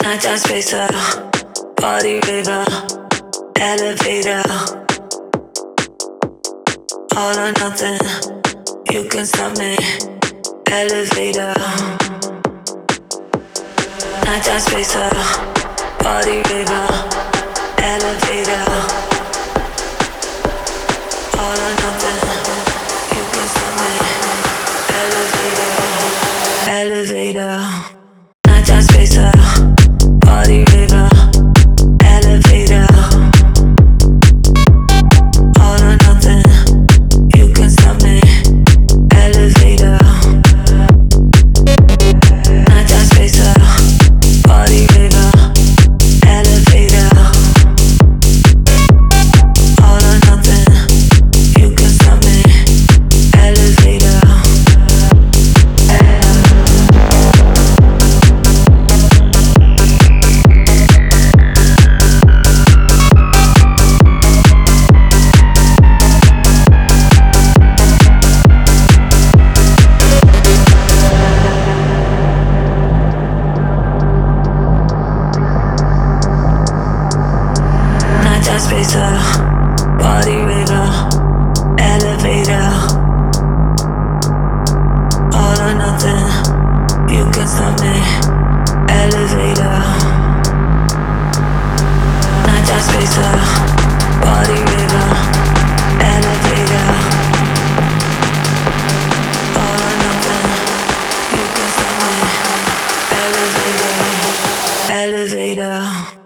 Nighttime spacer, body raver, elevator, all or nothing. You can stop me, elevator. Nighttime spacer, body raver, elevator, all or nothing. You can stop me, elevator, elevator. Nighttime spacer, body raver, elevator, all or nothing. You can stop me, elevator. Nighttime spacer, body raver, elevator, all or nothing. You can stop me, elevator. Nighttime spacer, body raver, elevator, all or nothing. You can stop me, elevator. Nighttime spacer, body raver, elevator, all or nothing. You can stop me, elevator, elevator.